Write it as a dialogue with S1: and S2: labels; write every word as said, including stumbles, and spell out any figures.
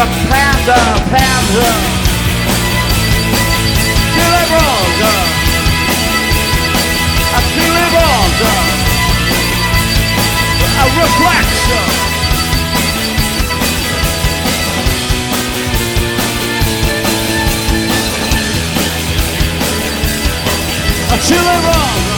S1: a panda, panda. Chili Balls, a chili balls, a reflection. A chili balls.